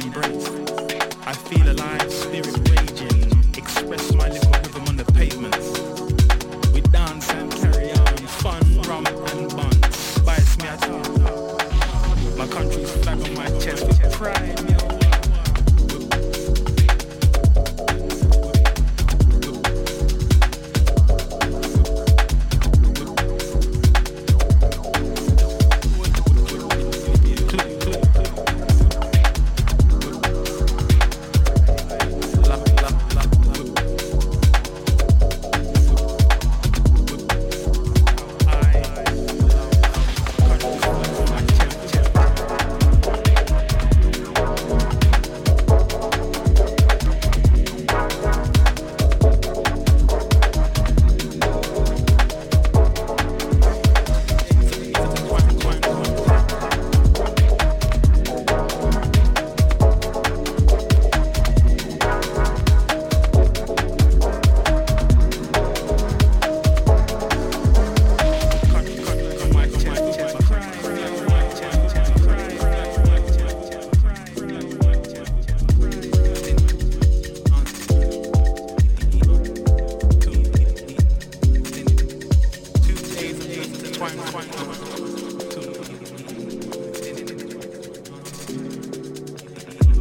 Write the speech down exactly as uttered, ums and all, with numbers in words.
embrace. I feel alive, spirit raging, express my little rhythm on the pavements. We dance and carry on, fun, rum and buns, spice me at all. My country's flag on my chest with pride, me